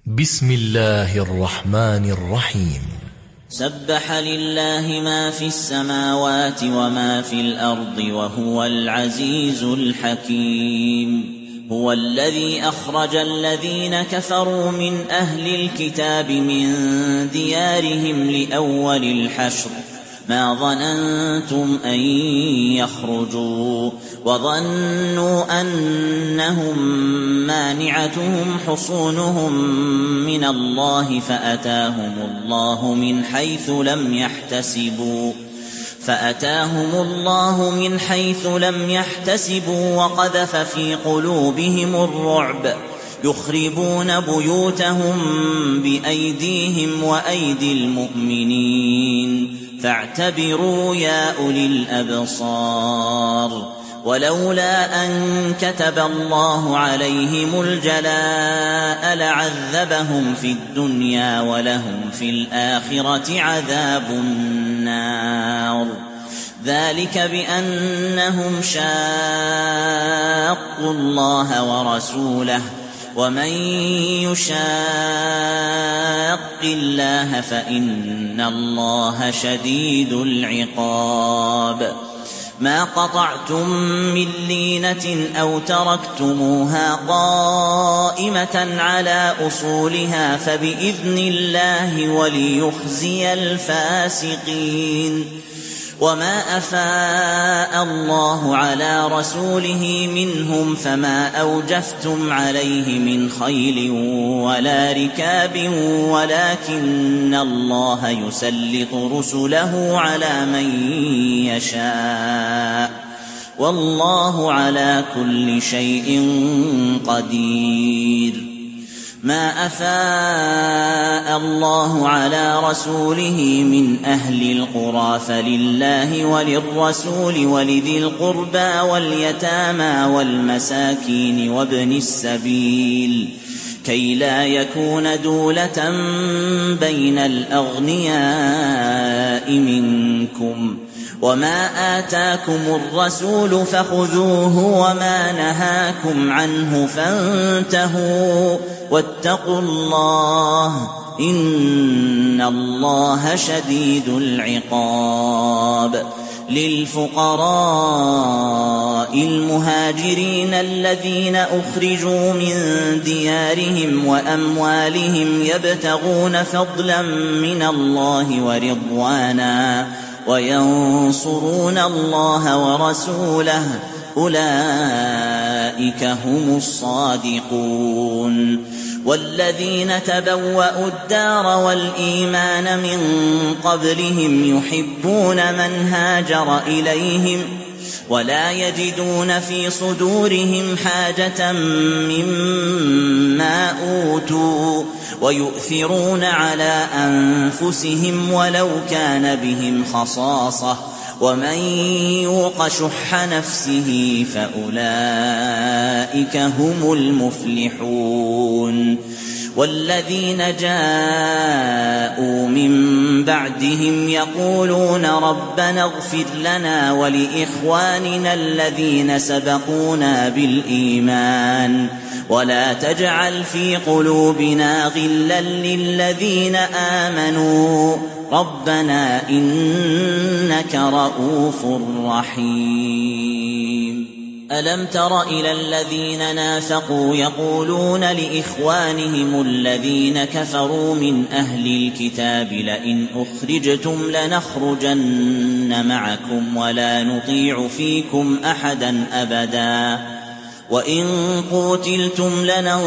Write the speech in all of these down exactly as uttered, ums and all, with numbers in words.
بسم الله الرحمن الرحيم. سبح لله ما في السماوات وما في الأرض وهو العزيز الحكيم. هو الذي أخرج الذين كفروا من أهل الكتاب من ديارهم لأول الحشر ما ظننتم أن يخرجوا وظنوا أنهم مانعتهم حصونهم من الله فأتاهم الله من حيث لم يحتسبوا فأتاهم الله من حيث لم يحتسبوا وقذف في قلوبهم الرعب يخربون بيوتهم بأيديهم وأيدي المؤمنين فاعتبروا يا أولي الأبصار. ولولا أن كتب الله عليهم الجلاء لعذبهم في الدنيا ولهم في الآخرة عذاب النار. ذلك بأنهم شاقوا الله ورسوله ومن يشاق الله فإن الله شديد العقاب. ما قطعتم من لينة أو تركتموها قائمة على أصولها فبإذن الله وليخزي الفاسقين. وما أفاء الله على رسوله منهم فما أوجفتم عليه من خيل ولا ركاب ولكن الله يسلط رسله على من يشاء والله على كل شيء قدير. ما أفاء الله على رسوله من أهل القرى فلله وللرسول ولذي القربى واليتامى والمساكين وابن السبيل كي لا يكون دولة بين الأغنياء منكم. وما آتاكم الرسول فخذوه وما نهاكم عنه فانتهوا واتقوا الله إن الله شديد العقاب. للفقراء المهاجرين الذين أخرجوا من ديارهم وأموالهم يبتغون فضلا من الله ورضوانا وينصرون الله ورسوله أولئك هم الصادقون. والذين تبوأوا الدار والإيمان من قبلهم يحبون من هاجر إليهم ولا يجدون في صدورهم حاجة مما أوتوا ويؤثرون على أنفسهم ولو كان بهم خصاصة ومن يوق شح نفسه فأولئك هم المفلحون. والذين جاءوا من بعدهم يقولون ربنا اغفر لنا ولإخواننا الذين سبقونا بالإيمان ولا تجعل في قلوبنا غلا للذين آمنوا ربنا إنك رؤوف رحيم. ألم تر إلى الذين نافقوا يقولون لإخوانهم الذين كفروا من أهل الكتاب لئن أخرجتم لنخرجن معكم ولا نطيع فيكم أحدا أبدا وإن قوتلتم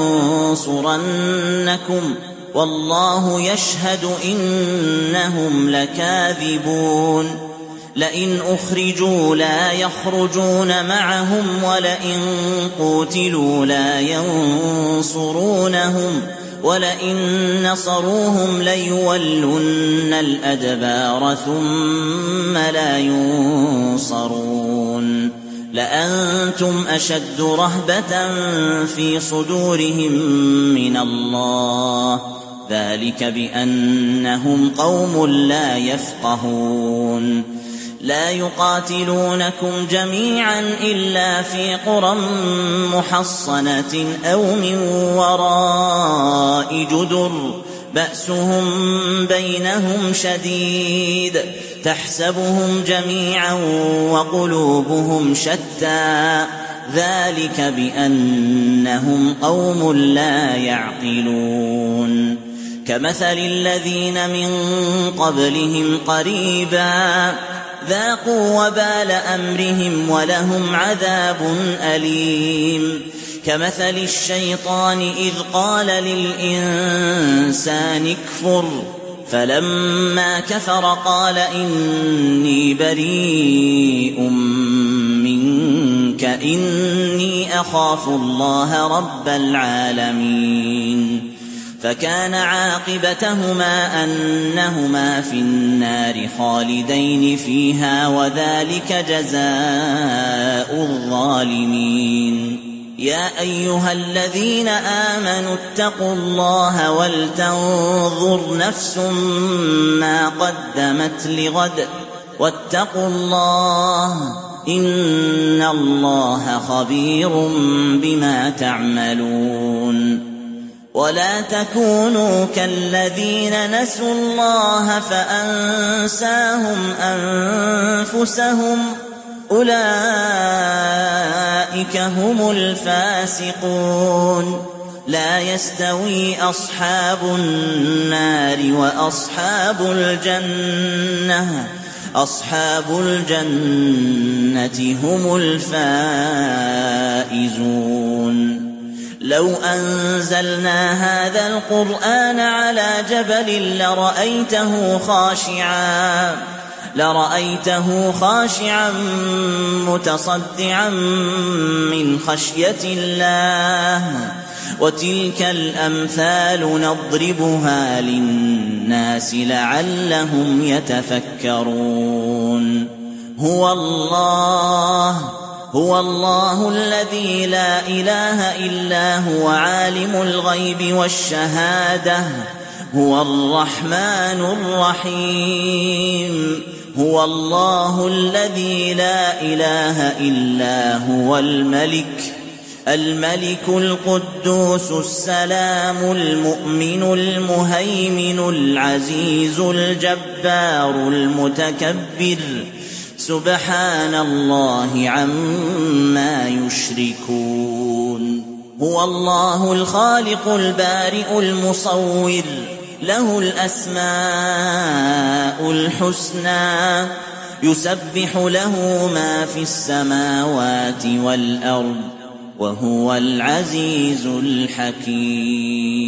لننصرنكم والله يشهد إنهم لكاذبون. لئن أخرجوا لا يخرجون معهم ولئن قوتلوا لا ينصرونهم ولئن نصروهم ليولن الأدبار ثم لا ينصرون. لأنتم أشد رهبة في صدورهم من الله ذلك بأنهم قوم لا يفقهون. لا يقاتلونكم جميعا إلا في قرى محصنة أو من وراء وراء جدر بأسهم بينهم شديد تحسبهم جميعا وقلوبهم شتى ذلك بأنهم قوم لا يعقلون كمثل الذين من قبلهم قريبا ذاقوا وبال أمرهم ولهم عذاب أليم كمثل الشيطان إذ قال للإنسان اكفر فلما كفر قال إني بريء منك إني أخاف الله رب العالمين فكان عاقبتهما أنهما في النار خالدين فيها وذلك جزاء الظالمين يا أيها الذين آمنوا اتقوا الله ولتنظر نفس ما قدمت لغد واتقوا الله إن الله خبير بما تعملون ولا تكونوا كالذين نسوا الله فأنساهم أنفسهم أولئك هم الفاسقون لا يستوي أصحاب النار وأصحاب الجنة أصحاب الجنة هم الفائزون لو أنزلنا هذا القرآن على جبل لرأيته خاشعا لرأيته خاشعا متصدعا من خشية الله وتلك الأمثال نضربها للناس لعلهم يتفكرون هو الله هو الله الذي لا إله إلا هو عالم الغيب والشهادة هو الرحمن الرحيم هو الله الذي لا إله إلا هو الملك الملك القدوس السلام المؤمن المهيمن العزيز الجبار المتكبر سبحان الله عما يشركون هو الله الخالق البارئ المصور له الأسماء الحسنى يسبح له ما في السماوات والأرض وهو العزيز الحكيم